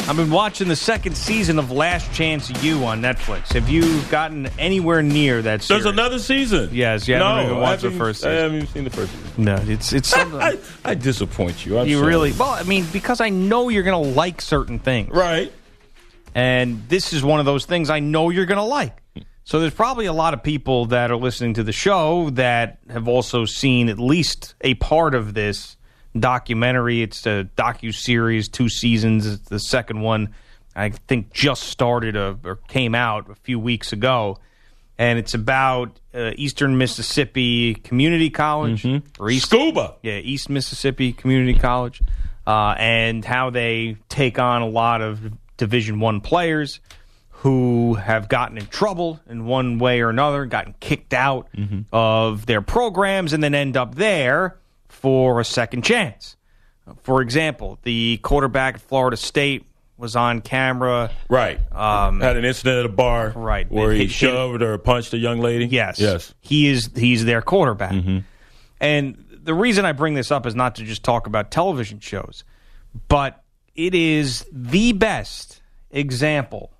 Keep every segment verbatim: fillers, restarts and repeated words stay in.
I've been watching the second season of Last Chance U on Netflix. Have you gotten anywhere near that series? There's another season. Yes, you haven't no, even watched the haven't, first I season. haven't even seen the first season. No, it's it's something. I, I disappoint you. I'm you sorry. really well. I mean, because I know you're going to like certain things, right? And this is one of those things I know you're going to like. So there's probably a lot of people that are listening to the show that have also seen at least a part of this documentary. It's a docu-series, two seasons. It's the second one, I think, just started a, or came out a few weeks ago. And it's about uh, Eastern Mississippi Community College. Mm-hmm. Or East, Scuba. Yeah, East Mississippi Community College. Uh, and how they take on a lot of Division One players who have gotten in trouble in one way or another, gotten kicked out mm-hmm. of their programs, and then end up there for a second chance. For example, the quarterback at Florida State was on camera. Right. Um, Had an incident at a bar right, where he hit, shoved or punched a young lady. Yes. Yes. He is, he's their quarterback. Mm-hmm. And the reason I bring this up is not to just talk about television shows, but it is the best example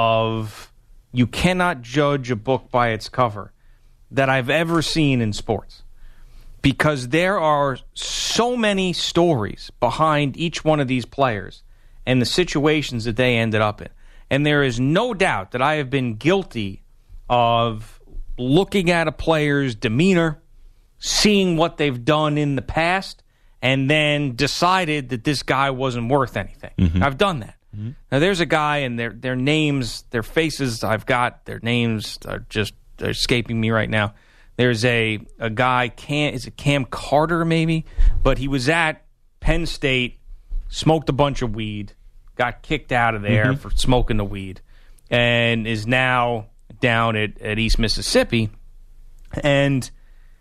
of you cannot judge a book by its cover that I've ever seen in sports. Because there are so many stories behind each one of these players and the situations that they ended up in. And there is no doubt that I have been guilty of looking at a player's demeanor, seeing what they've done in the past, and then decided that this guy wasn't worth anything. Mm-hmm. I've done that. Mm-hmm. Now, there's a guy, and their their names, their faces, I've got, their names are just are escaping me right now. There's a, a guy, Cam, is it Cam Carter maybe? But he was at Penn State, smoked a bunch of weed, got kicked out of there mm-hmm. for smoking the weed, and is now down at, at East Mississippi. And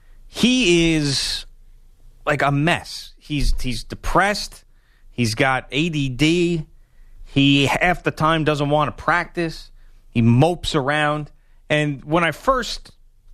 he is like a mess. He's he's depressed. He's got A D D. He half the time doesn't want to practice. He mopes around. And when I first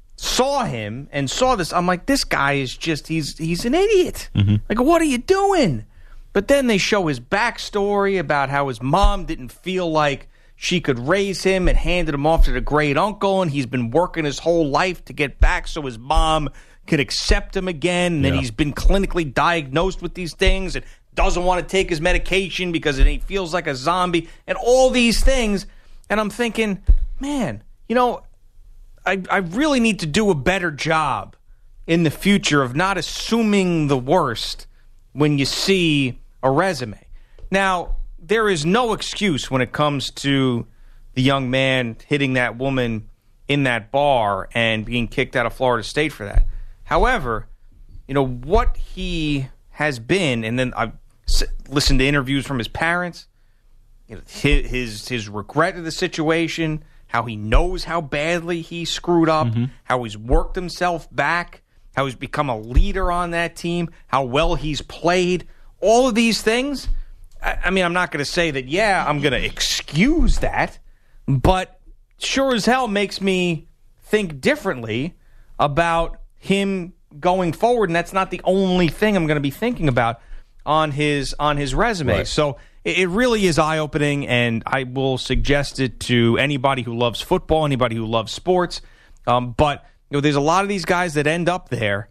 saw him and saw this, I'm like, this guy is just, he's he's an idiot. Mm-hmm. Like, what are you doing? But then they show his backstory about how his mom didn't feel like she could raise him and handed him off to the great uncle, and he's been working his whole life to get back so his mom could accept him again, and then yeah. he's been clinically diagnosed with these things and doesn't want to take his medication because he feels like a zombie, and all these things. And I'm thinking, man, you know, I, I really need to do a better job in the future of not assuming the worst when you see a resume. Now, there is no excuse when it comes to the young man hitting that woman in that bar and being kicked out of Florida State for that. However, you know, what he has been, and then I've listened to interviews from his parents, you know, his, his, his regret of the situation, how he knows how badly he screwed up, mm-hmm. how he's worked himself back, how he's become a leader on that team, how well he's played, all of these things. I, I mean, I'm not going to say that, yeah, I'm going to excuse that, but sure as hell makes me think differently about him going forward, and that's not the only thing I'm going to be thinking about on his on his resume. Right. So it, it really is eye-opening, and I will suggest it to anybody who loves football, anybody who loves sports. Um, but you know, there's a lot of these guys that end up there,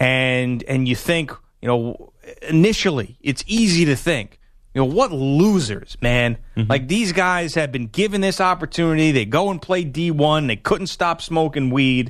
and and you think, you know, initially it's easy to think, you know, what losers, man. Mm-hmm. Like, these guys have been given this opportunity. They go and play D one. They couldn't stop smoking weed,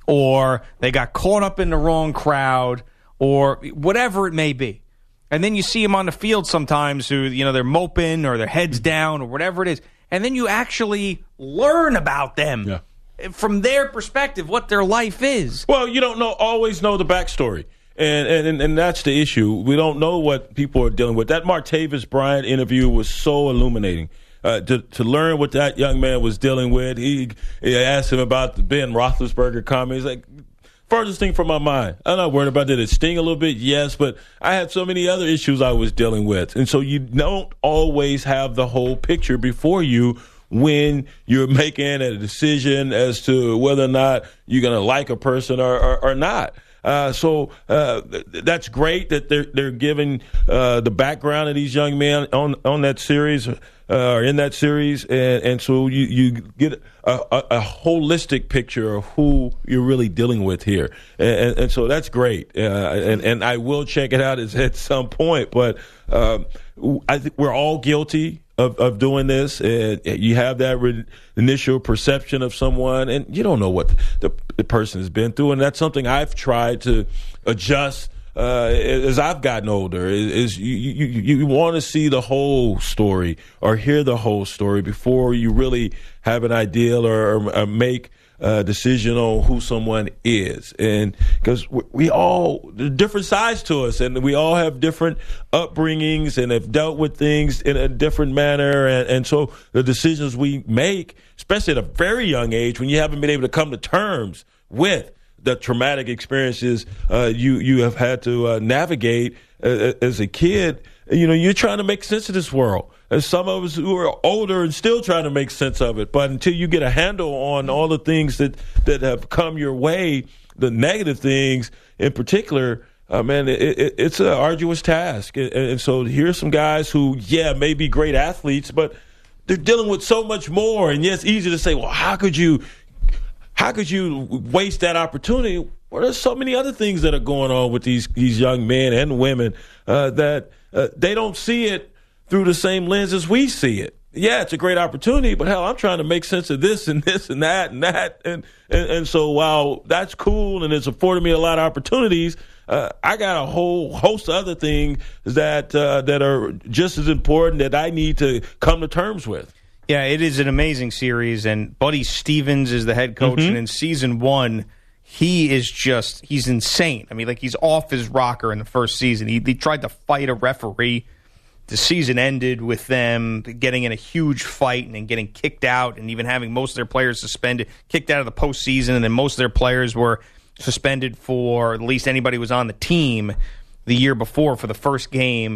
or they got caught up in the wrong crowd, or whatever it may be. And then you see them on the field sometimes who, you know, they're moping or their heads down or whatever it is. And then you actually learn about them yeah. from their perspective, what their life is. Well, you don't know always know the backstory. And, and and that's the issue. We don't know what people are dealing with. That Martavis Bryant interview was so illuminating. Uh, to to learn what that young man was dealing with. He, he asked him about the Ben Roethlisberger comment. He's like, furthest thing from my mind. I'm not worried about it. Did it sting a little bit? Yes, but I had so many other issues I was dealing with. And so you don't always have the whole picture before you when you're making a decision as to whether or not you're going to like a person or, or, or not. Uh, so uh, th- that's great that they're they're giving uh, the background of these young men on on that series uh, or in that series, and, and so you you get a, a, a holistic picture of who you're really dealing with here, and, and, and so that's great. Uh, and and I will check it out at, at some point, but um, I think we're all guilty Of, of doing this, and you have that re- initial perception of someone, and you don't know what the, the person has been through, and that's something I've tried to adjust uh, as I've gotten older. Is, is you you, you want to see the whole story or hear the whole story before you really have an ideal or, or, or make a decision on who someone is, and because we, we all different sides to us, and we all have different upbringings and have dealt with things in a different manner, and, and so the decisions we make, especially at a very young age, when you haven't been able to come to terms with the traumatic experiences uh, you you have had to uh, navigate uh, as a kid, you know, you're trying to make sense of this world. There's some of us who are older and still trying to make sense of it. But until you get a handle on all the things that, that have come your way, the negative things in particular, uh, man, it, it, it's an arduous task. And, and so here's some guys who, yeah, may be great athletes, but they're dealing with so much more. And yeah, it's easy to say, well, how could you, how could you waste that opportunity? Well, there's so many other things that are going on with these these young men and women uh, that uh, they don't see it through the same lens as we see it. Yeah, it's a great opportunity, but hell, I'm trying to make sense of this and this and that and that. And, and, and so while that's cool and it's afforded me a lot of opportunities, uh, I got a whole host of other things that uh, that are just as important that I need to come to terms with. Yeah, it is an amazing series, and Buddy Stevens is the head coach, mm-hmm. and in season one, he is just, he's insane. I mean, like, he's off his rocker in the first season. He, he tried to fight a referee. The season ended with them getting in a huge fight and then getting kicked out and even having most of their players suspended, kicked out of the postseason, and then most of their players were suspended for, at least anybody who was on the team the year before for the first game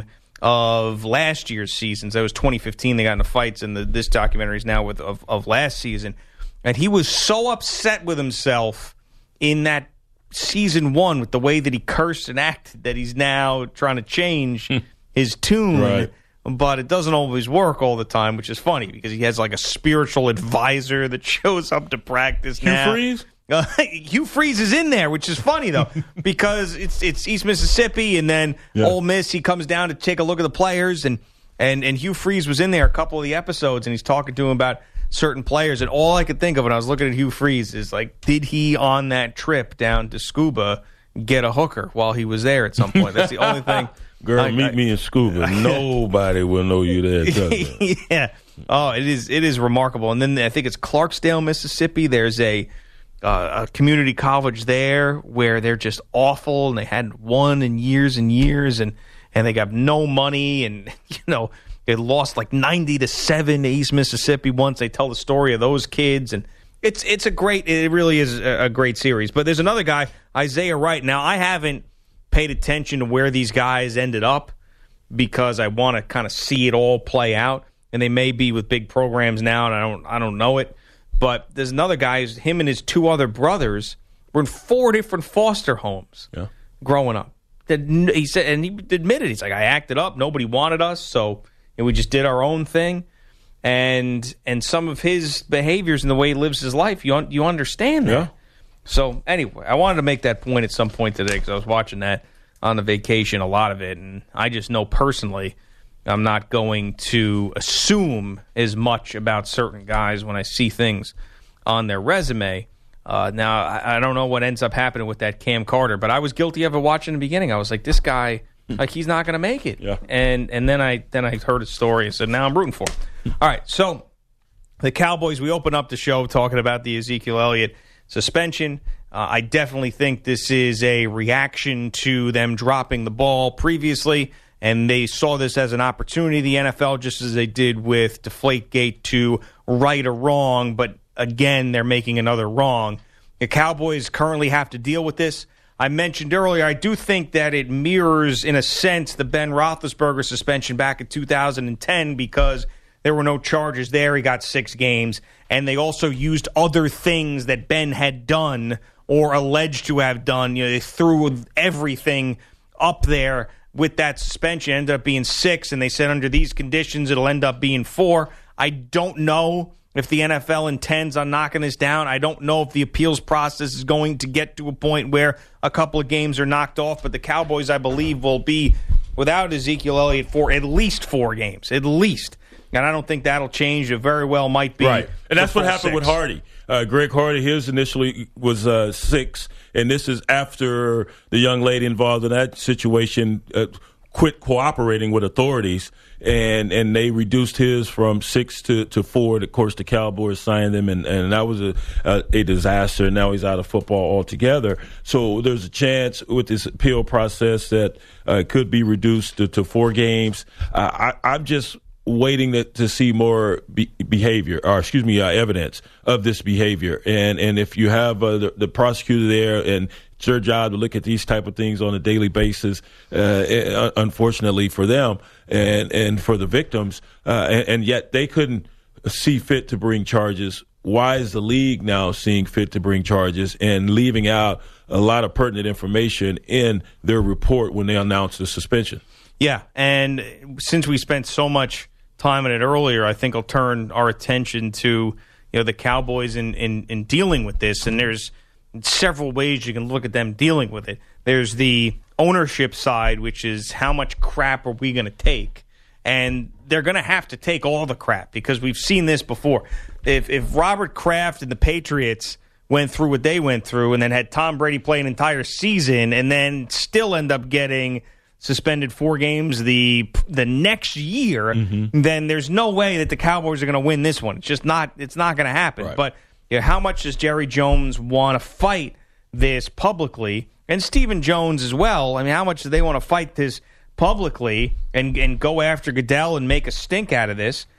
of last year's season. So that was twenty fifteen. They got into fights, and the, this documentary is now with of, of last season. And he was so upset with himself in that season one with the way that he cursed and acted that he's now trying to change his tune. Right. But it doesn't always work all the time, which is funny because he has like a spiritual advisor that shows up to practice Hugh now. Freeze? Uh, Hugh Freeze is in there, which is funny, though, because it's it's East Mississippi, and then yeah. Ole Miss, he comes down to take a look at the players, and, and, and Hugh Freeze was in there a couple of the episodes, and he's talking to him about certain players, and all I could think of when I was looking at Hugh Freeze is, like, did he on that trip down to Scuba get a hooker while he was there at some point? That's the only thing. Girl, I, meet I, me in Scuba. Nobody will know you there. Yeah. Oh, it is it is remarkable. And then I think it's Clarksdale, Mississippi. There's a uh, a community college there where they're just awful, and they hadn't won in years and years, and, and they got no money, and you know they lost like ninety to seven to East Mississippi once. They tell the story of those kids, and it's it's a great it really is a great series. But there's another guy, Isaiah Wright. Now I haven't paid attention to where these guys ended up because I want to kind of see it all play out, and they may be with big programs now, and I don't I don't know it. But there's another guy, him and his two other brothers were in four different foster homes yeah. growing up. He said, and he admitted, he's like, I acted up, nobody wanted us, so and we just did our own thing. And and some of his behaviors and the way he lives his life, you un- you understand that. Yeah. So anyway, I wanted to make that point at some point today because I was watching that on the vacation, a lot of it, and I just know personally I'm not going to assume as much about certain guys when I see things on their resume. Uh, now, I, I don't know what ends up happening with that Cam Carter, but I was guilty of it watching in the beginning. I was like, this guy, like, he's not going to make it. Yeah. And and then I then I heard his story and said, now I'm rooting for him. All right, so the Cowboys, we open up the show talking about the Ezekiel Elliott suspension. Uh, I definitely think this is a reaction to them dropping the ball previously, and they saw this as an opportunity, the N F L, just as they did with Deflategate, to right a wrong, but again, they're making another wrong. The Cowboys currently have to deal with this. I mentioned earlier, I do think that it mirrors, in a sense, the Ben Roethlisberger suspension back in two thousand ten because there were no charges there. He got six games, and they also used other things that Ben had done or alleged to have done. You know, they threw everything up there with that suspension. It ended up being six, and they said under these conditions it'll end up being four. I don't know if the N F L intends on knocking this down. I don't know if the appeals process is going to get to a point where a couple of games are knocked off, but the Cowboys, I believe, will be without Ezekiel Elliott for at least four games, at least. And I don't think that'll change. It very well might be. Right. And that's what happened six. with Hardy. Uh, Greg Hardy, his initially was uh, six, and this is after the young lady involved in that situation uh, quit cooperating with authorities, and, and they reduced his from six to, to four. Of course, the Cowboys signed him, and, and that was a, a, a disaster. Now he's out of football altogether. So there's a chance with this appeal process that uh, it could be reduced to, to four games. Uh, I, I'm just waiting to, to see more be- behavior, or excuse me, uh, evidence of this behavior. And and if you have uh, the, the prosecutor there, and it's their job to look at these type of things on a daily basis, uh, unfortunately for them and, and for the victims, uh, and, and yet they couldn't see fit to bring charges. Why is the league now seeing fit to bring charges and leaving out a lot of pertinent information in their report when they announced the suspension? Yeah, and since we spent so much time on it earlier, I think I'll turn our attention to you know the Cowboys in, in, in dealing with this. And there's several ways you can look at them dealing with it. There's the ownership side, which is how much crap are we going to take? And they're going to have to take all the crap because we've seen this before. If if Robert Kraft and the Patriots went through what they went through and then had Tom Brady play an entire season and then still end up getting suspended four games the the next year, mm-hmm. then there's no way that the Cowboys are going to win this one. It's just not. It's not going to happen. Right. But you know, how much does Jerry Jones want to fight this publicly, and Stephen Jones as well? I mean, how much do they want to fight this publicly and and go after Goodell and make a stink out of this,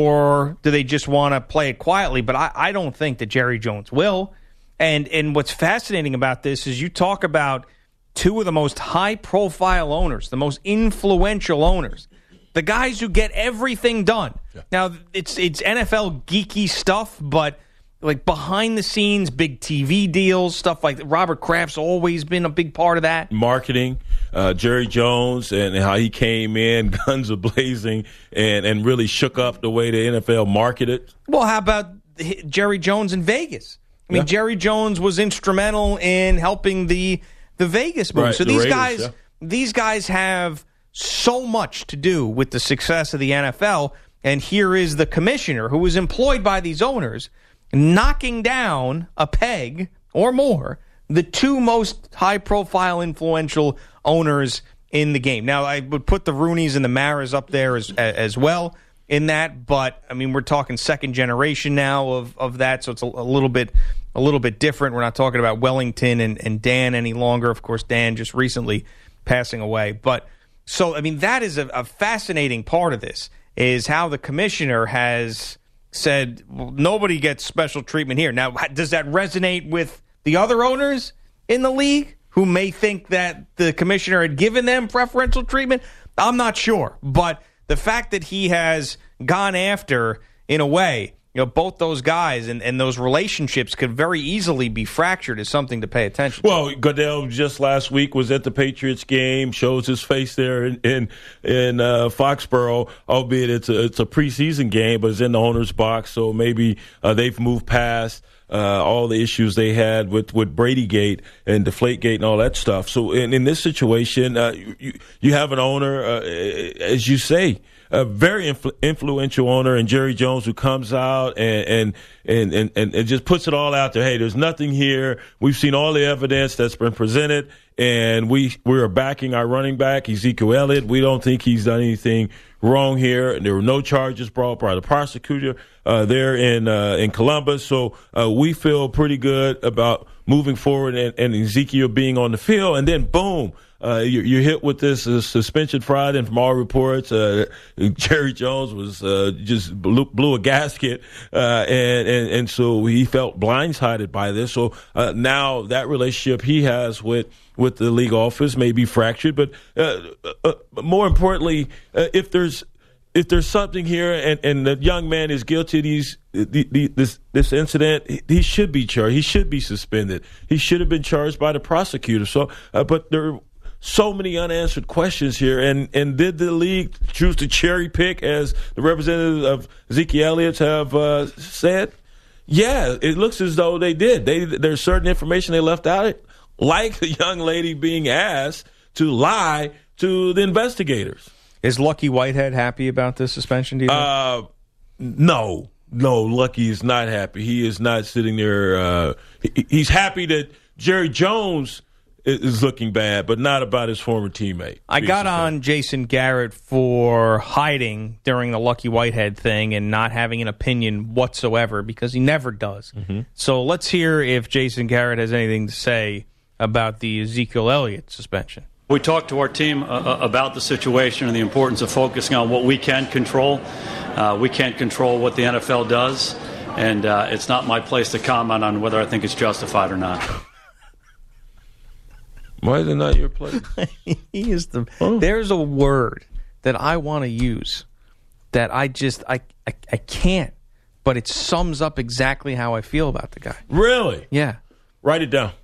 or do they just want to play it quietly? But I, I don't think that Jerry Jones will. And and what's fascinating about this is you talk about two of the most high-profile owners, the most influential owners, the guys who get everything done. Yeah. Now, it's it's N F L geeky stuff, but like behind the scenes, big T V deals, stuff like that. Robert Kraft's always been a big part of that. Marketing, uh, Jerry Jones, and how he came in, guns a-blazing, and, and really shook up the way the N F L marketed. Well, how about Jerry Jones in Vegas? I mean, yeah. Jerry Jones was instrumental in helping the the Vegas move. Right, so the these Raiders, guys, yeah. these guys have so much to do with the success of the N F L. And here is the commissioner who was employed by these owners, knocking down a peg or more the two most high-profile, influential owners in the game. Now, I would put the Rooneys and the Maras up there as as well in that, but I mean, we're talking second generation now of, of that, so it's a, a little bit a little bit different. We're not talking about Wellington and, and Dan any longer. Of course, Dan just recently passing away. But so, I mean, that is a, a fascinating part of this, is how the commissioner has said, well, nobody gets special treatment here. Now, does that resonate with the other owners in the league who may think that the commissioner had given them preferential treatment? I'm not sure. But the fact that he has gone after, in a way, you know, both those guys and, and those relationships could very easily be fractured is something to pay attention to. Well, Goodell just last week was at the Patriots game, shows his face there in in, in uh, Foxborough, albeit it's a, it's a preseason game, but it's in the owner's box, so maybe uh, they've moved past uh, all the issues they had with, with Bradygate and Deflategate and all that stuff. So in, in this situation, uh, you, you have an owner, uh, as you say, a very influ- influential owner, and Jerry Jones, who comes out and, and and and and just puts it all out there. Hey, there's nothing here. We've seen all the evidence that's been presented, and we we are backing our running back, Ezekiel Elliott. We don't think he's done anything wrong here. There were no charges brought by the prosecutor uh, there in uh, in Columbus. So uh, we feel pretty good about moving forward and, and Ezekiel being on the field, and then boom. Uh, you, you're hit with this uh, suspension Friday, and from all reports, uh, Jerry Jones was uh, just blew, blew a gasket, uh, and, and and so he felt blindsided by this. So uh, now that relationship he has with with the league office may be fractured. But uh, uh, more importantly, uh, if there's if there's something here and, and the young man is guilty of these, the, the, this this incident, he, he should be charged. He should be suspended. He should have been charged by the prosecutor. So, uh, but there are so many unanswered questions here. And, and did the league choose to cherry pick, as the representatives of Ezekiel Elliott have uh, said? Yeah, it looks as though they did. They There's certain information they left out, like the young lady being asked to lie to the investigators. Is Lucky Whitehead happy about this suspension, do you think? Uh, no. No, Lucky is not happy. He is not sitting there. Uh, he, he's happy that Jerry Jones is, is looking bad, but not about his former teammate. I got on Jason Garrett for hiding during the Lucky Whitehead thing and not having an opinion whatsoever, because he never does. Mm-hmm. So let's hear if Jason Garrett has anything to say about the Ezekiel Elliott suspension. We talked to our team uh, about the situation and the importance of focusing on what we can control. Uh, we can't control what the N F L does, and uh, it's not my place to comment on whether I think it's justified or not. Why is it not your place? he is the. Oh. There's a word that I want to use that I just I, I I can't, but it sums up exactly how I feel about the guy. Really? Yeah. Write it down.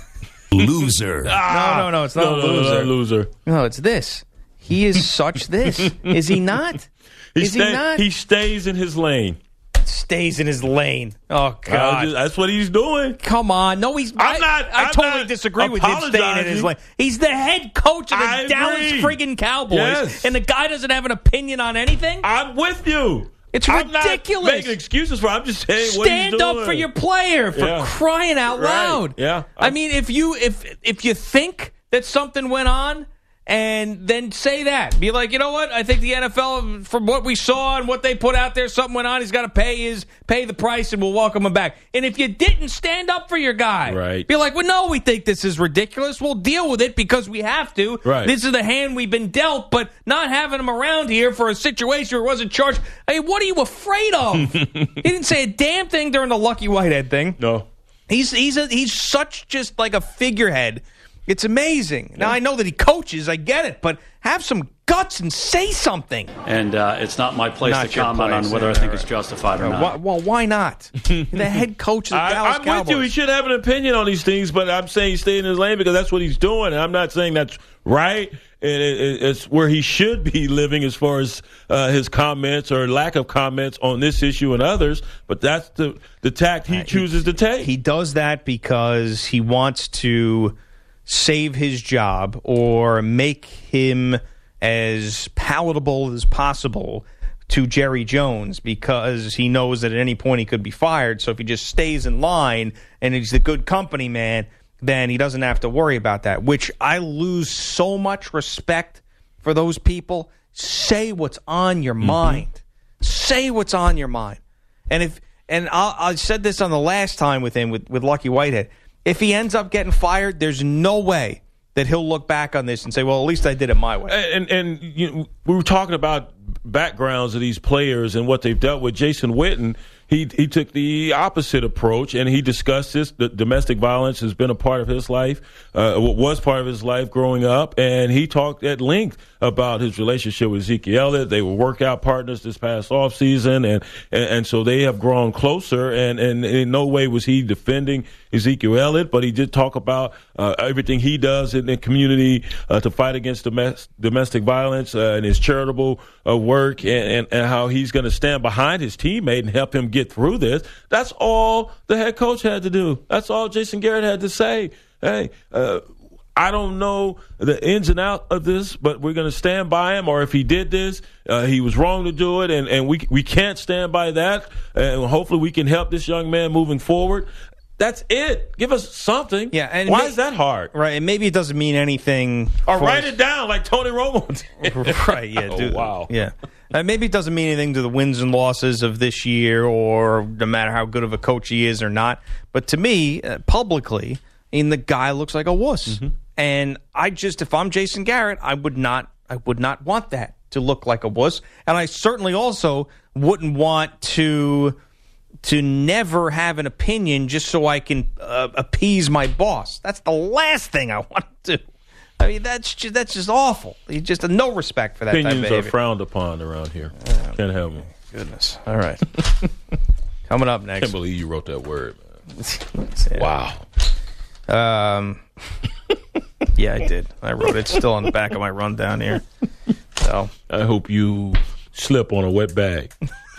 Loser. Ah, no, no, no, it's not no, no, loser. No, no, loser. No, it's this. He is such this. Is he not? He is stay, he not? He stays in his lane. Stays in his lane. Oh, God. Just, that's what he's doing. Come on. No, he's I'm I, not. I I'm totally not disagree with him staying in his lane. He's the head coach of the I Dallas agree. friggin' Cowboys, yes. and the guy doesn't have an opinion on anything? I'm with you. It's I'm ridiculous. Not making excuses for. I'm just saying Stand what he's doing. up for your player, for yeah. crying out right. loud. Yeah. I mean, if you if if you think that something went on, and then say that. Be like, you know what? I think the N F L, from what we saw and what they put out there, something went on. He's got to pay his pay the price, and we'll welcome him back. And if you didn't, stand up for your guy. Right. Be like, well, no, we think this is ridiculous. We'll deal with it because we have to. Right. This is the hand we've been dealt, but not having him around here for a situation where he wasn't charged. I mean, what are you afraid of? He didn't say a damn thing during the Lucky Whitehead thing. No. He's he's a, he's such just like a figurehead. It's amazing. Now, I know that he coaches. I get it. But have some guts and say something. And uh, it's not my place Not to your comment place, on whether yeah, I think right. it's justified or Uh, not. wh- well, why not? The head coach of the I, Dallas I'm Cowboys. with you. He should have an opinion on these things, but I'm saying he stay in his lane because that's what he's doing. And I'm not saying that's right. And it, it, it's where he should be living as far as uh, his comments or lack of comments on this issue and others. But that's the, the tact he Uh, chooses he, to take. He does that because he wants to save his job or make him as palatable as possible to Jerry Jones, because he knows that at any point he could be fired. So if he just stays in line and he's a good company man, then he doesn't have to worry about that, which I lose so much respect for those people. Say what's on your mm-hmm. mind. Say what's on your mind. And if and I'll, I said this on the last time with him, with, with Lucky Whitehead, if he ends up getting fired, there's no way that he'll look back on this and say, well, at least I did it my way. And, and you know, we were talking about backgrounds of these players and what they've dealt with. Jason Witten, he he took the opposite approach, and he discussed this. The domestic violence has been a part of his life, uh, was part of his life growing up, and he talked at length about his relationship with Ezekiel Elliott. They were workout partners this past offseason, and, and and so they have grown closer, and, and in no way was he defending Ezekiel Elliott, but he did talk about uh, everything he does in the community uh, to fight against domestic, domestic violence uh, and his charitable uh, work, and, and, and how he's going to stand behind his teammate and help him get through this. That's all the head coach had to do. That's all Jason Garrett had to say. Hey, uh, I don't know the ins and outs of this, but we're going to stand by him. Or if he did this, uh, he was wrong to do it, and, and we we can't stand by that. And hopefully we can help this young man moving forward. That's it. Give us something. Yeah, and why may- is that hard? Right, and maybe it doesn't mean anything. Or for write us. it down like Tony Romo did. Right, yeah. Oh, do, wow. Yeah. Uh, maybe it doesn't mean anything to the wins and losses of this year, or no matter how good of a coach he is or not. But to me, uh, publicly, I mean, the guy looks like a wuss. Mm-hmm. And I just, if I'm Jason Garrett, I would not, I would not want that to look like a wuss. And I certainly also wouldn't want to, to never have an opinion just so I can uh, appease my boss. That's the last thing I want to do. I mean, that's just, that's just awful. You just have no respect for that Opinions type of are behavior. frowned upon around here. Uh, Can't have them. Goodness. All right. Coming up next. Can't believe you wrote that word, man. Yeah. Wow. Um, yeah, I did. I wrote it. It's still on the back of my rundown here. So I hope you slip on a wet bag.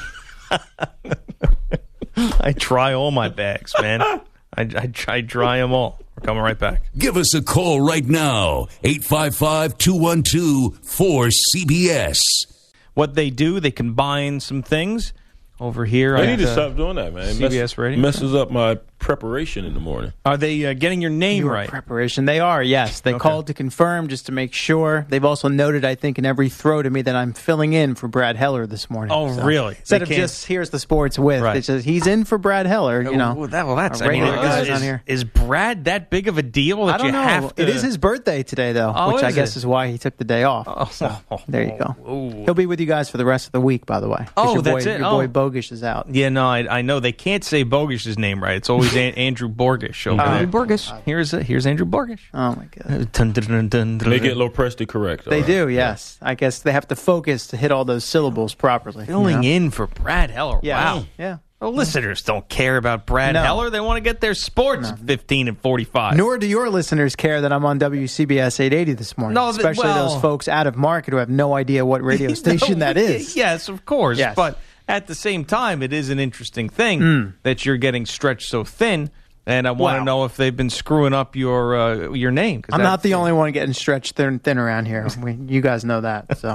I dry all my bags, man. I, I, I dry them all. We're coming right back. Give us a call right now. eight five five, two one two, four C B S. What they do, they combine some things over here. I at, need to uh, stop doing that, man. It C B S mess- Radio. messes up my preparation in the morning. Are they uh, getting your name Your right? preparation. They are, yes. They Okay. called to confirm just to make sure. They've also noted, I think, in every throw to me that I'm filling in for Brad Heller this morning. Oh, really? Instead They of can't- just, here's the sports with. Right. It says, he's in for Brad Heller, you know. Well, that, well that's a I mean, regular is, guy is, on here. is Brad that big of a deal that I don't you know. have to? It is his birthday today, though, Oh, which I is guess it? is why he took the day off. Oh, So, there you go. oh. He'll be with you guys for the rest of the week, by the way. 'cause Oh, your that's boy, it? Your boy Oh. Bogish is out. Yeah, no, I, I know they can't say Bogish's name right. It's always An- Andrew Borgish over Uh, there. Borgish. Here's uh, here's Andrew Borgish. Oh, my God. Dun, dun, dun, dun, dun, They dun. get Lopresti correct. all They right. do, yes. I guess they have to focus to hit all those syllables properly. you filling know? in for Brad Heller. Yeah. Wow. Yeah. The listeners don't care about Brad No. Heller. They want to get their sports fifteen and forty-five. Nor do your listeners care that I'm on W C B S eight eighty this morning. No, th- especially well- those folks out of market who have no idea what radio station No, that is. Yes, of course. Yes. But at the same time, it is an interesting thing Mm. that you're getting stretched so thin. And I want to Wow. know if they've been screwing up your uh, your name. 'cause I'm not the that's- only one getting stretched thin, thin around here. We, you guys know that. So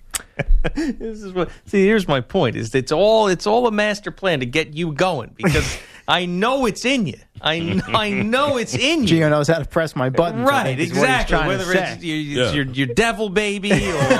This is what, see, here's my point: is it's all it's all a master plan to get you going because I know it's in you. I kn- I know it's in you. Gio knows how to press my buttons. I Right, think is what he's exactly. trying to Whether say. it's, your, it's Yeah. your your devil baby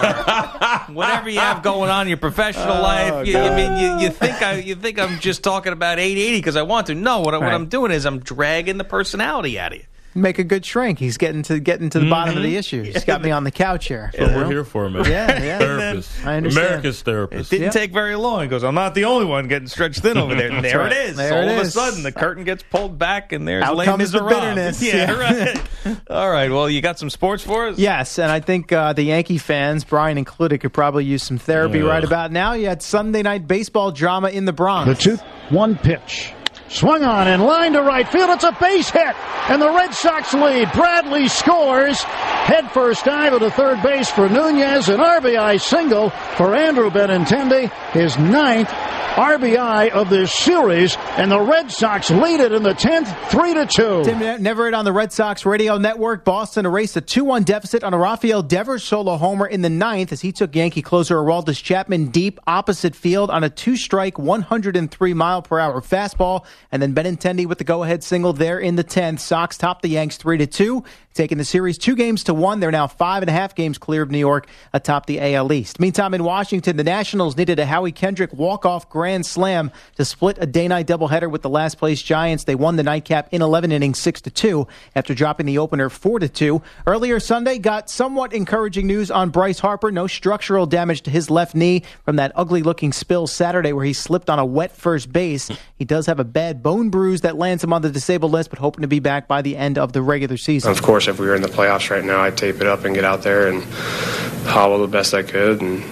or whatever you have going on in your professional Oh, life, you, I God. mean, you, you think I you think I'm just talking about eight eighty because I want to. No, what, I- what Right. I'm doing is I'm dragging the personality out of you. Make a good shrink. He's getting to getting to the bottom of the issue. He's got me on the couch here. That's what we're here for, man. Yeah, yeah. Therapist. I understand. America's It therapist. didn't Yep. take very long. He goes, I'm not the only one getting stretched thin over there. And there right. it is. There All it of a is. sudden, the curtain gets pulled back, and there's Out Les comes the Miserables. bitterness. Yeah, Yeah. right. All right. Well, you got some sports for us? Yes, and I think uh, the Yankee fans, Brian included, could probably use some therapy Yeah. right about now. You had Sunday night baseball drama in the Bronx. The two one pitch. Swung on and line to right field. It's a base hit. And the Red Sox lead. Bradley scores. Head first dive to third base for Nunez. An R B I single for Andrew Benintendi. His ninth R B I of this series. And the Red Sox lead it in the tenth, three to two. Tim Neverett on the Red Sox radio network. Boston erased a two one deficit on a Rafael Devers solo homer in the ninth as he took Yankee closer Aroldis Chapman deep opposite field on a two-strike, one hundred three mile per hour fastball. And then Benintendi with the go-ahead single there in the tenth. Sox topped the Yanks three to two, taking the series two games to one. They're now five and a half games clear of New York atop the A L East. Meantime, in Washington, the Nationals needed a Howie Kendrick walk-off grand slam to split a day-night doubleheader with the last-place Giants. They won the nightcap in eleven innings, six to two, after dropping the opener four to two. Earlier Sunday, got somewhat encouraging news on Bryce Harper. No structural damage to his left knee from that ugly-looking spill Saturday where he slipped on a wet first base. He does have a bad bone bruise that lands him on the disabled list, but hoping to be back by the end of the regular season. Of course, if we were in the playoffs right now, I'd tape it up and get out there and hobble the best I could and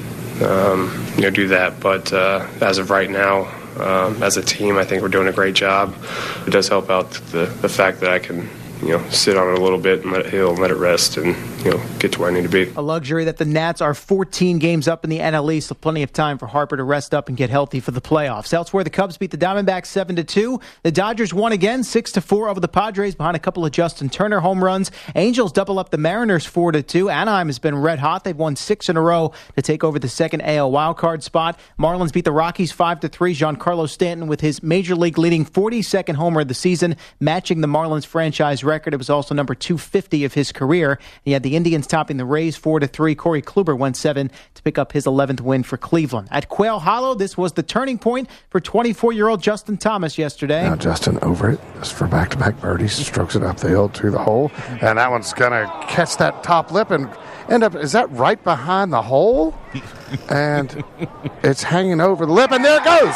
um, you know do that. But uh, as of right now, um, as a team, I think we're doing a great job. It does help out the the fact that I can you know sit on it a little bit and let it heal and let it rest and you know get to where I need to be. A luxury that the Nats are fourteen games up in the N L East, so plenty of time for Harper to rest up and get healthy for the playoffs. Elsewhere, the Cubs beat the Diamondbacks seven to two. The Dodgers won again six to four over the Padres behind a couple of Justin Turner home runs. Angels double up the Mariners four to two. Anaheim has been red hot. They've won six in a row to take over the second A L wildcard spot. Marlins beat the Rockies five to three. Giancarlo Stanton with his major league leading forty-second homer of the season, matching the Marlins franchise record. It was also number two fifty of his career. He had the Indians topping the Rays four to three. Corey Kluber went seven to pick up his eleventh win for Cleveland. At Quail Hollow, this was the turning point for twenty-four-year-old Justin Thomas yesterday. Now Justin over it, just for back-to-back birdies, strokes it up the hill to the hole, and that one's going to catch that top lip and end up, is that right behind the hole? And it's hanging over the lip, and there it goes.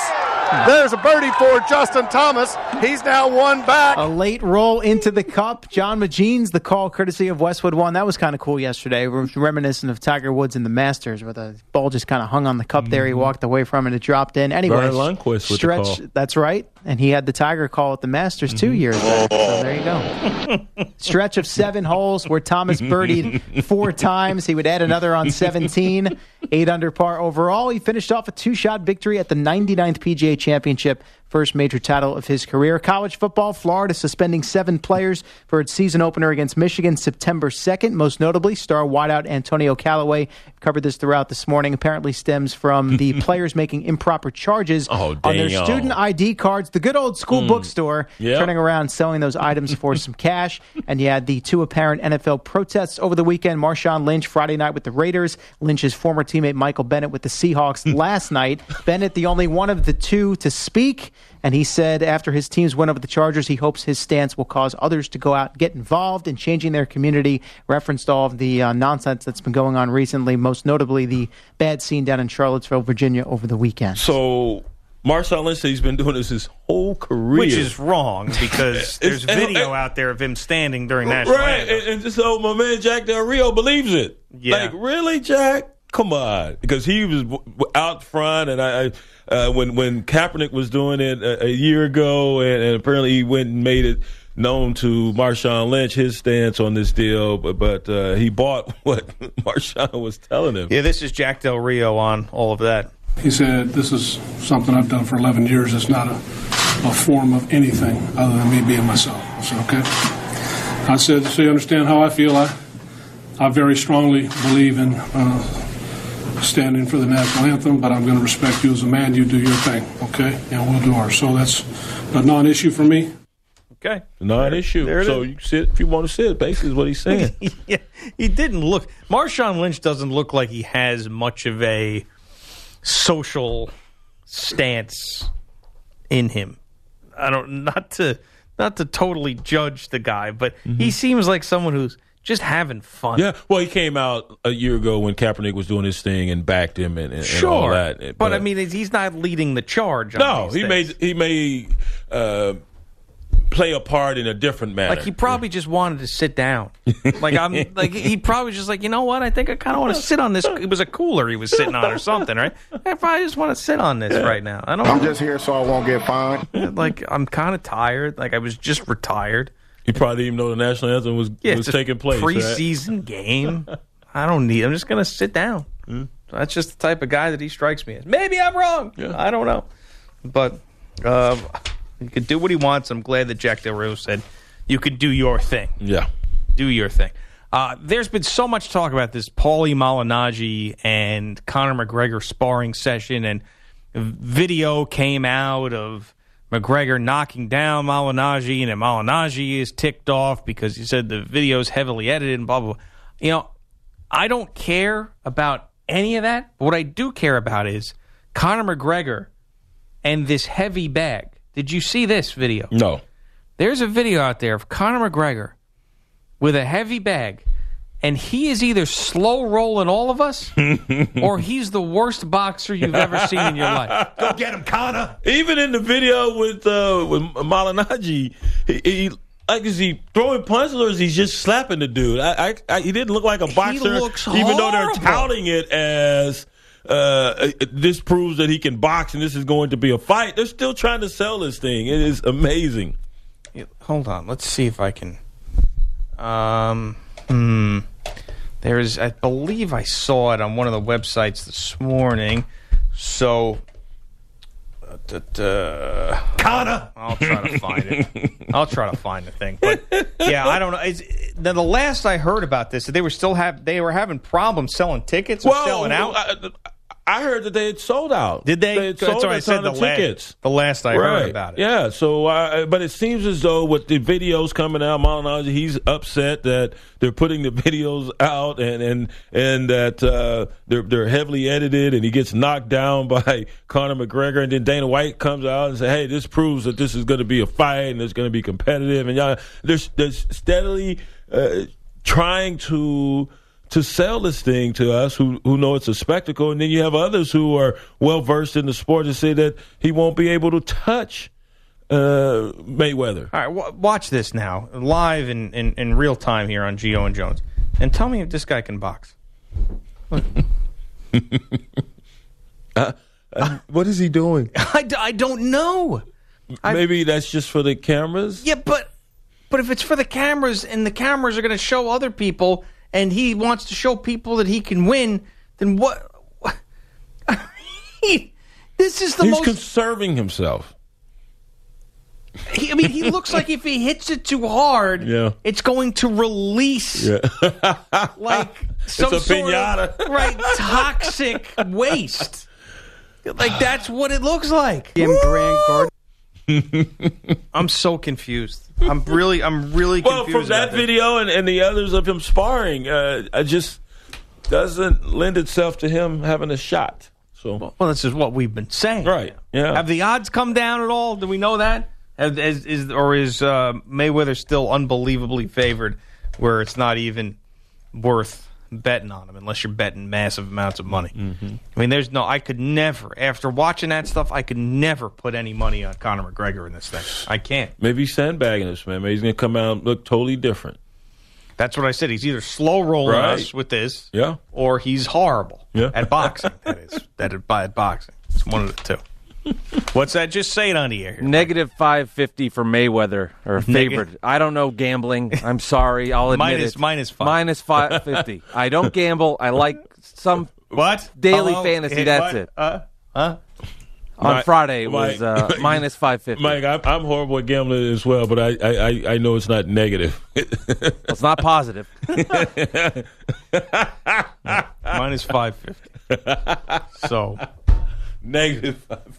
There's a birdie for Justin Thomas. He's now one back. A late roll into the cup. John Magene's the call, courtesy of Westwood One. That was kind of cool yesterday. We're reminiscent of Tiger Woods in the Masters, where the ball just kind of hung on the cup there. He walked away from it. It dropped in. Anyway, Brian Lundquist with stretch. the call. That's right. And he had the Tiger call at the Masters two years back. So there you go. Stretch of seven holes where Thomas birdied four times. He would add another on seventeen. Eight under par overall. He finished off a two-shot victory at the ninety-ninth P G A Championship, first major title of his career. College football, Florida suspending seven players for its season opener against Michigan September second. Most notably, star wideout Antonio Callaway. Covered this throughout this morning. Apparently stems from the players making improper charges oh, on their student I D cards. The good old school mm. bookstore yep. turning around, selling those items for some cash. And you had the two apparent N F L protests over the weekend. Marshawn Lynch Friday night with the Raiders. Lynch's former teammate Michael Bennett with the Seahawks last night. Bennett, the only one of the two to speak. And he said after his team's win over the Chargers, he hopes his stance will cause others to go out and get involved in changing their community. Referenced all of the uh, nonsense that's been going on recently, most notably the bad scene down in Charlottesville, Virginia over the weekend. So Marshawn Lynch said he's been doing this his whole career. Which is wrong because there's and, video and, out there of him standing during national right, anthem. And, and so my man Jack Del Rio believes it. Yeah. Like, really, Jack? Come on. Because he was out front, and I, uh, when when Kaepernick was doing it a, a year ago, and, and apparently he went and made it known to Marshawn Lynch his stance on this deal, but, but uh, he bought what Marshawn was telling him. Yeah, this is Jack Del Rio on all of that. He said, this is something I've done for eleven years. It's not a, a form of anything other than me being myself. I said, okay. I said, so you understand how I feel. I, I very strongly believe in uh, standing for the national anthem, but I'm going to respect you as a man. You do your thing, okay? And we'll do ours. So that's a non-issue for me. Okay. Non-issue. There it so is. you sit if you want to sit, basically is what he's saying. Yeah, he didn't look – Marshawn Lynch doesn't look like he has much of a social stance in him. I don't – not to not to totally judge the guy, but mm-hmm. he seems like someone who's – just having fun. Yeah, well, he came out a year ago when Kaepernick was doing his thing and backed him and, and, sure. and all that. But, but I mean, he's not leading the charge. On no, these he things. may he may uh, play a part in a different manner. Like he probably just wanted to sit down. Like I'm like he probably just like you know what? I think I kind of want to sit on this. It was a cooler he was sitting on or something, right? I probably just want to sit on this right now. I don't. I'm just here so I won't get fined. Like I'm kind of tired. Like I was just retired. He probably didn't even know the national anthem was yeah, was taking place. Preseason right? game. I don't need. I'm just gonna sit down. Mm. That's just the type of guy that he strikes me as. Maybe I'm wrong. Yeah. I don't know, but uh, he could do what he wants. I'm glad that Jack Del Rio said you could do your thing. Yeah, do your thing. Uh, there's been so much talk about this Paulie Malignaggi and Conor McGregor sparring session, and video came out of McGregor knocking down Malignaggi, and Malignaggi is ticked off because he said the video's heavily edited and blah, blah, blah. You know, I don't care about any of that. But what I do care about is Conor McGregor and this heavy bag. Did you see this video? No. There's a video out there of Conor McGregor with a heavy bag, and he is either slow rolling all of us or he's the worst boxer you've ever seen in your life. Go get him, Conor. Even in the video with uh, with Malignaggi, he, he like is he throwing punches or is he just slapping the dude? I, I, I he didn't look like a boxer, he looks even horrible. though they're touting it as uh, this proves that he can box and this is going to be a fight. They're still trying to sell this thing. It is amazing. Hold on, let's see if I can. Um, hmm. There's, I believe I saw it on one of the websites this morning. So, uh, da, da, Conor, I'll try to find it. I'll try to find the thing. But yeah, I don't know. It's, now the last I heard about this, they were still have they were having problems selling tickets or well, selling out. I, I heard that they had sold out. Did they? They had That's sold what I a said. ton The of last, tickets. the last I right. heard about it. Yeah. So, uh, but it seems as though with the videos coming out, Malignaggi, he's upset that they're putting the videos out and and and that uh, they're they're heavily edited, and he gets knocked down by Conor McGregor, and then Dana White comes out and says, "Hey, this proves that this is going to be a fight and it's going to be competitive." And y'all, they're, they're steadily uh, trying to to sell this thing to us who, who know it's a spectacle. And then you have others who are well-versed in the sport to say that he won't be able to touch uh, Mayweather. All right, w- watch this now, live in, in, in real time here on Gio and Jones. And tell me if this guy can box. uh, uh, what is he doing? I, d- I don't know. Maybe I, that's just for the cameras? Yeah, but but if it's for the cameras and the cameras are going to show other people and he wants to show people that he can win, then what? what he, this is the He's most... He's conserving himself. He, I mean, he looks like if he hits it too hard, yeah. it's going to release yeah. like some it's a sort piñata. of right, toxic waste. Like, that's what it looks like. Jim Grant Garden. I'm so confused. I'm really, I'm really well, confused. Well, from that video and, and the others of him sparring, uh, it just doesn't lend itself to him having a shot. So, well, well, this is what we've been saying. Right. Yeah. Have the odds come down at all? Do we know that? Have, is, is or is uh, Mayweather still unbelievably favored, where it's not even worth betting on him unless you're betting massive amounts of money? Mm-hmm. I mean, there's no. I could never, after watching that stuff, I could never put any money on Conor McGregor in this thing. I can't. Maybe he's sandbagging us, man. Maybe he's going to come out and look totally different. That's what I said. He's either slow rolling right. us with this, yeah, or he's horrible yeah. at boxing. That is, that is at boxing. It's one of the two. What's that? Just say it on the air. Negative five fifty for Mayweather, or favored. Neg- I don't know gambling. I'm sorry. I'll admit minus, it. Minus five. Minus five fifty. I don't gamble. I like some what daily Hello? fantasy. Hey, that's what? it. Uh, huh? On Mike, Friday, it Mike, was uh, minus five fifty. Mike, I'm, I'm horrible at gambling as well, but I, I, I know it's not negative. Well, it's not positive. Minus five fifty. So... Negative five.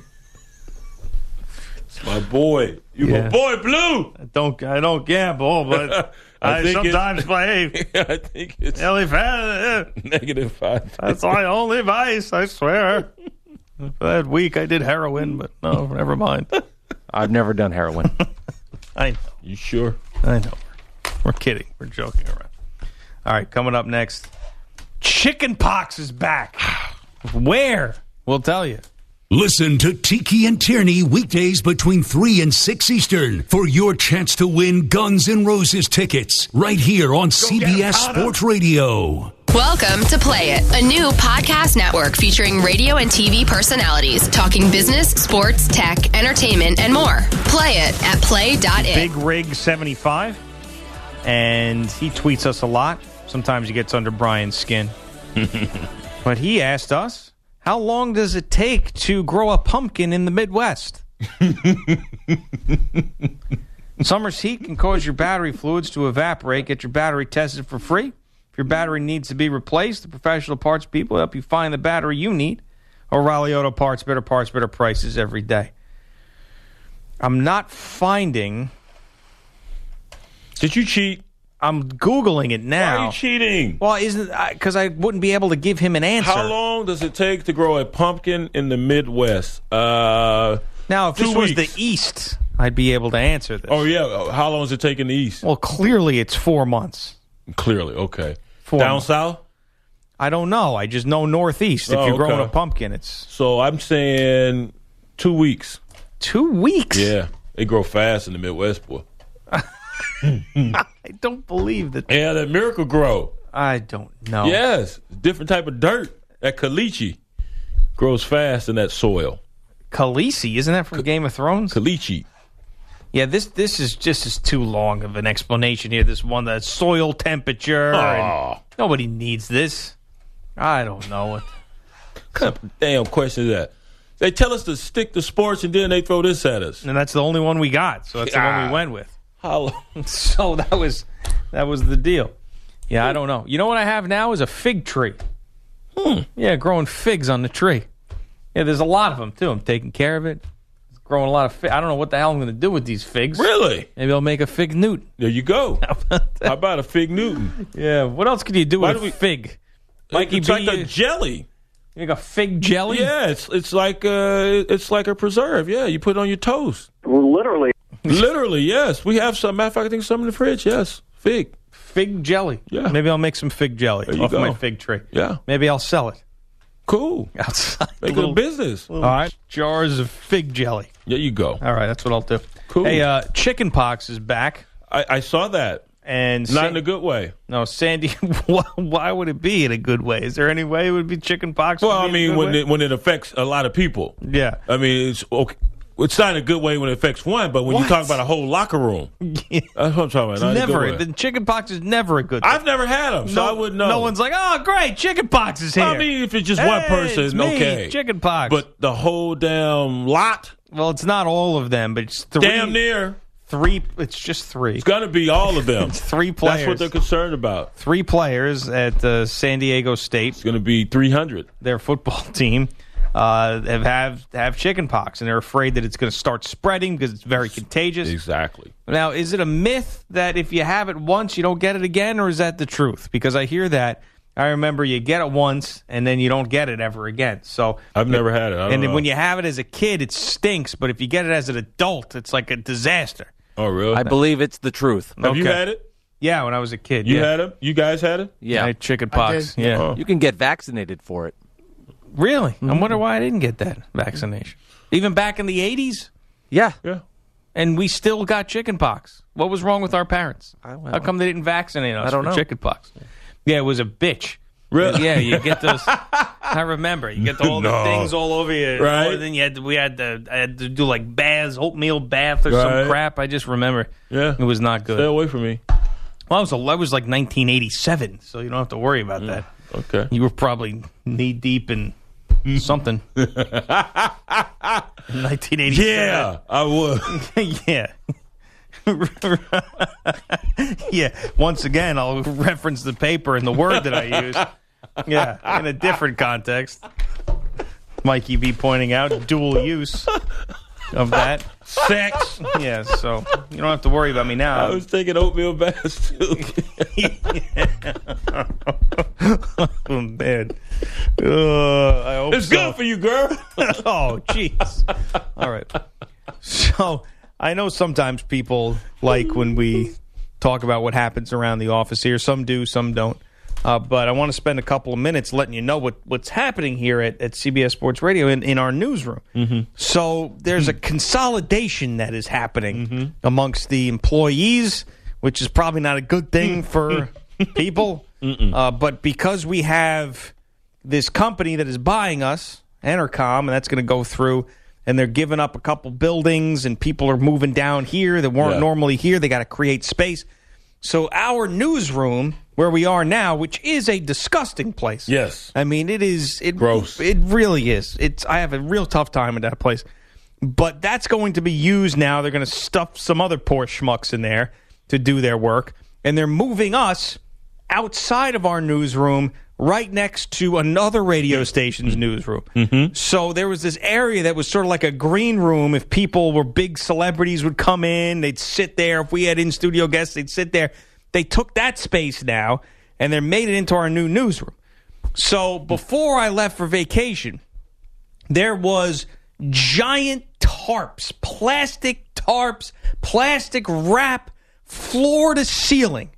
It's my boy. You yeah. my boy, Blue. I don't I don't gamble, but I, I sometimes play. I think it's only fan, negative five. That's my only vice, I swear. That week I did heroin, but no, never mind. I've never done heroin. I know. You sure? I know. We're kidding. We're joking around. All right, coming up next. Chicken pox is back. Where? We'll tell you. Listen to Tiki and Tierney weekdays between three and six Eastern for your chance to win Guns N' Roses tickets right here on Go C B S Sports Radio. Welcome to Play It, a new podcast network featuring radio and T V personalities talking business, sports, tech, entertainment, and more. Play it at play dot it. Big Rig seventy-five, and he tweets us a lot. Sometimes he gets under Brian's skin. But he asked us, how long does it take to grow a pumpkin in the Midwest? Summer's heat can cause your battery fluids to evaporate. Get your battery tested for free. If your battery needs to be replaced, the professional parts people help you find the battery you need. O'Reilly Auto Parts, better parts, better prices every day. I'm not finding... Did you cheat? I'm Googling it now. Why are you cheating? Well, isn't because I wouldn't be able to give him an answer. How long does it take to grow a pumpkin in the Midwest? Uh, now, if this was weeks. the East, I'd be able to answer this. Oh, yeah. How long does it take in the East? Well, clearly it's four months. Clearly, okay. Four Down months. south? I don't know. I just know Northeast. If oh, you're growing okay. a pumpkin, it's... So I'm saying two weeks. Two weeks? Yeah. They grow fast in the Midwest, boy. I don't believe that. Yeah, that Miracle Grow. I don't know. Yes, different type of dirt. That caliche grows fast in that soil. Khaleesi, isn't that from K- Game of Thrones? Caliche. Yeah, this this is just is too long of an explanation here. This one, that soil temperature. Oh. And nobody needs this. I don't know what. What kind of damn question is that? They tell us to stick to sports, and then they throw this at us. And that's the only one we got, so that's ah. the one we went with. How long? So that was that was the deal. Yeah, I don't know. You know what I have now is a fig tree. Hmm. Yeah, growing figs on the tree. Yeah, there's a lot of them, too. I'm taking care of it. It's growing a lot of figs. I don't know what the hell I'm going to do with these figs. Really? Maybe I'll make a fig Newton. There you go. How about, How about a fig Newton? Yeah, what else could you do Why with do a we, fig? Mikey it's B, like a jelly. You make a fig jelly? Yeah, it's it's like uh, it's like a preserve. Yeah, you put it on your toast. Literally. Literally, yes. We have some. Matter of fact, I think some in the fridge. Yes, fig. Fig fig jelly. Yeah. Maybe I'll make some fig jelly There you off go. my fig tree. Yeah. Maybe I'll sell it Cool. outside. Make Little- it a business. little All right. jars of fig jelly. There you go. All right, that's what I'll do. Cool. Hey, uh, chicken pox is back. I, I saw that. And Not San- in a good way. No, Sandy, why, why would it be in a good way? Is there any way it would be chicken pox? Well, would be I in a mean, good when way? it, when it affects a lot of people. Yeah. I mean, it's okay. It's not in a good way when it affects one, but when What? you talk about a whole locker room, Yeah. that's what I'm talking about. It's Not in a never. good way. The chicken pox is never a good thing. I've never had them, so no, I wouldn't know. No one's like, oh, great, chicken pox is here. I mean, if it's just one Hey, person, it's me, okay. chicken pox. But the whole damn lot, well, it's not all of them, but it's three. damn near, Three. It's just three. it's got to be all of them. It's three players. That's what they're concerned about. Three players at uh, San Diego State. It's going to be three hundred. Their football team uh, have, have have chicken pox, and they're afraid that it's going to start spreading because it's very contagious. Exactly. Now, is it a myth that if you have it once, you don't get it again, or is that the truth? Because I hear that. I remember you get it once, and then you don't get it ever again. So I've never had it. I don't and know. when you have it as a kid, it stinks. But if you get it as an adult, it's like a disaster. Oh, really? I believe it's the truth. Have you Okay. had it? Yeah, when I was a kid. You yeah. had it? You guys had it? Yeah. I had chicken pox. did. Yeah. Oh. You can get vaccinated for it. Really? I wonder why I didn't get that vaccination. Even back in the eighties? Yeah. Yeah. And we still got chicken pox. What was wrong with our parents? I- well, How come they didn't vaccinate us I don't for know. chicken pox? Yeah, it was a bitch. Really? Yeah, you get those. I remember you get all the No. things all over you, Right. And then you had to, we had to I had to do like baths, oatmeal bath or Right. some crap. I just remember. Yeah. It was not good. Stay away from me. Well, I was a, I was like nineteen eighty-seven, so you don't have to worry about that. Okay. You were probably knee deep in something. nineteen eighty-seven. Yeah, I would. Yeah. Yeah. Once again, I'll reference the paper and the word that I used. Yeah, in a different context. Mikey B pointing out dual use of that. Sex. Yeah, so you don't have to worry about me now. I was taking oatmeal baths too. Oh, man. Uh, I hope It's so. good for you, girl. Oh, jeez. All right. So I know sometimes people like when we talk about what happens around the office here. Some do, some don't. Uh, but I want to spend a couple of minutes letting you know what, what's happening here at, at C B S Sports Radio in, in our newsroom. Mm-hmm. So there's a consolidation that is happening Mm-hmm. amongst the employees, which is probably not a good thing for people. Uh, but because we have this company that is buying us, Entercom, and that's going to go through, and they're giving up a couple buildings, and people are moving down here that weren't Yeah. normally here. They got to create space. So our newsroom, where we are now, which is a disgusting place. Yes. I mean, it is it Gross. It really is. It's I have a real tough time in that place. But that's going to be used now. They're going to stuff some other poor schmucks in there to do their work, and they're moving us outside of our newsroom, right next to another radio station's newsroom. Mm-hmm. So there was this area that was sort of like a green room. If people were big celebrities would come in, they'd sit there. If we had in-studio guests, they'd sit there. They took that space now, and they made it into our new newsroom. So before I left for vacation, there was giant tarps, plastic tarps, plastic wrap, floor to ceiling,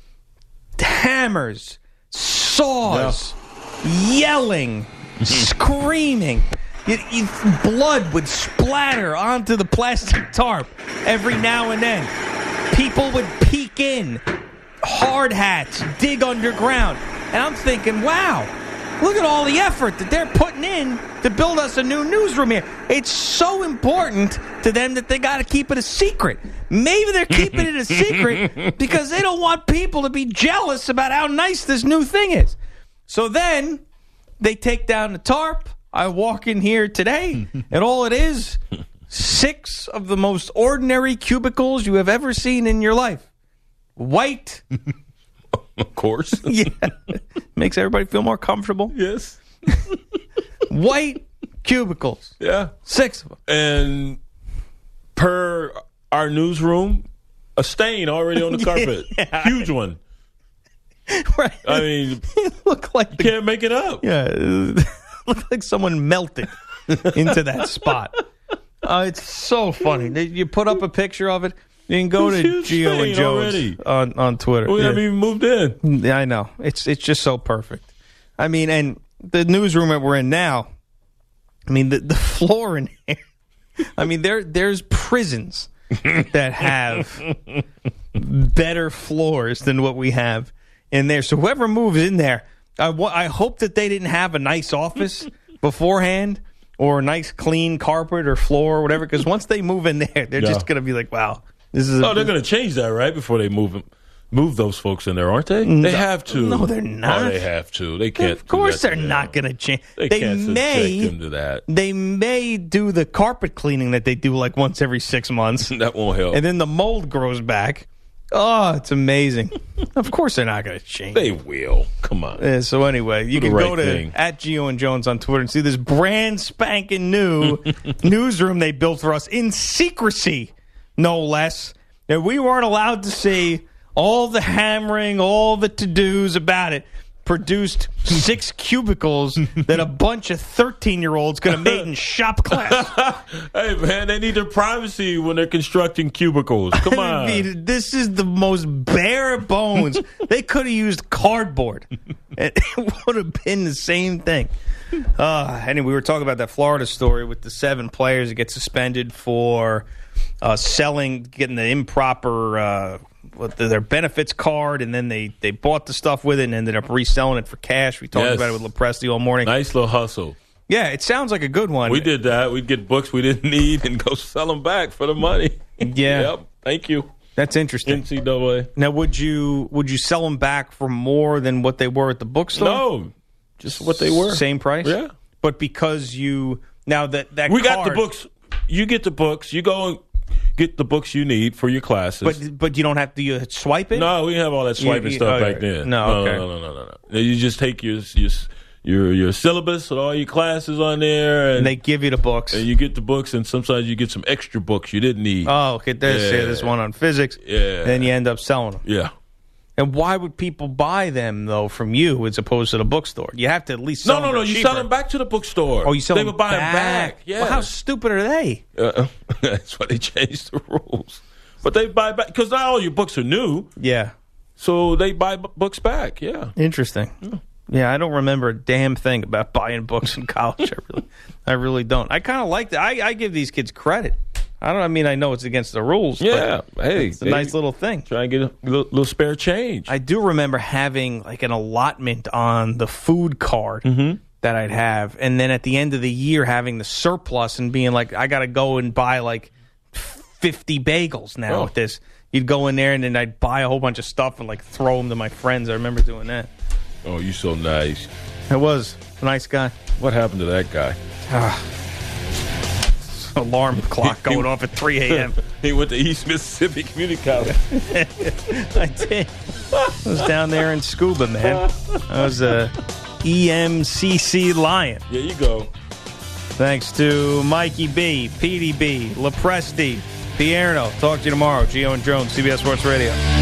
hammers, saws, yelling, screaming. It, it, blood would splatter onto the plastic tarp every now and then. People would peek in, hard hats, dig underground. And I'm thinking, wow, look at all the effort that they're putting in to build us a new newsroom here. It's so important to them that they got to keep it a secret. Maybe they're keeping it a secret because they don't want people to be jealous about how nice this new thing is. So then they take down the tarp. I walk in here today, and all it is, six of the most ordinary cubicles you have ever seen in your life. White. Of course. Yeah. Makes everybody feel more comfortable. Yes. White cubicles. Yeah. Six of them. And per our newsroom, a stain already on the carpet. Yeah. Huge one. Right. I mean, It looked like you can't make it up. Yeah, it looked like someone melted into that spot. Uh, it's so funny. You put up a picture of it. You can go It's to huge Gio Spain and Jones already. on, on Twitter. We Yeah. haven't even moved in. Yeah, I know. It's it's just so perfect. I mean, and the newsroom that we're in now, I mean, the, the floor in here, I mean, there there's prisons that have better floors than what we have in there. So whoever moves in there, I, wa- I hope that they didn't have a nice office beforehand or a nice clean carpet or floor or whatever, because once they move in there, they're Yeah. just going to be like, wow, this is a, Oh, they're going to change that, right, before they move them. Move those folks in there, aren't they? No. They have to. No, they're not. Oh, they have to. They can't. Of course, do that they're to them. not going to change. They, They can't may subject them to that. They may do the carpet cleaning that they do like once every six months, That won't help. and then the mold grows back. Oh, it's amazing. Of course, they're not going to change. They will. Come on. Yeah, so anyway, you Do can the go right to thing. at Gio and Jones on Twitter and see this brand spanking new newsroom they built for us in secrecy, no less. And we weren't allowed to see all the hammering, all the to-dos about it. Produced six cubicles that a bunch of thirteen-year-olds could have made in shop class. Hey, man, they need their privacy when they're constructing cubicles. Come on. I mean, this is the most bare bones. They could have used cardboard. It would have been the same thing. Uh, anyway, we were talking about that Florida story with the seven players that get suspended for uh, selling, getting the improper uh, what, their benefits card, and then they, they bought the stuff with it and ended up reselling it for cash. We talked Yes. about it with Lepresti all morning. Nice little hustle. Yeah, it sounds like a good one. We did that. We'd get books we didn't need and go sell them back for the money. Yeah. Yep. Thank you. That's interesting. N C double A. Now, would you would you sell them back for more than what they were at the bookstore? No, just what they were. Same price? Yeah. But because you now that that We got the card- books. You get the books. You go and get the books you need for your classes. but but you don't have to you swipe it. no, we didn't have all that swiping You- you- stuff okay. back then. No, okay. no, no, no, no, no, no. You just take your your your, your syllabus with all your classes on there, and, And they give you the books. and you get the books, and sometimes you get some extra books you didn't need. Oh, okay. There's Yeah. yeah, there's one on physics. Yeah. And then you end up selling them. Yeah. And why would people buy them though from you as opposed to the bookstore? You have to at least No, sell no, them no. for You cheaper. sell them back to the bookstore. Oh, you sell they them would buy back. them back. Yeah. Well, how stupid are they? Uh, that's why they changed the rules. But they buy back because not all your books are new, Yeah. so they buy b- books back. Yeah. Interesting. Yeah, I don't remember a damn thing about buying books in college. I really, I really don't. I kind of like that. I, I give these kids credit. I don't. I mean, I know it's against the rules. Yeah. but Hey, it's a they- nice little thing. Try and get a little, little spare change. I do remember having like an allotment on the food card that I'd have, and then at the end of the year having the surplus and being like, I got to go and buy like fifty bagels now Oh. with this. You'd go in there and then I'd buy a whole bunch of stuff and like throw them to my friends. I remember doing that. Oh, you so nice. I was a nice guy. What happened to that guy? Alarm clock going off at three a.m. He went to East Mississippi Community College. I did. I was down there in Scuba, man. I was a E M C C Lion. There you go. Thanks to Mikey B, Petey B, Lepresti, Pierno. Talk to you tomorrow. Gio and Jones, C B S Sports Radio.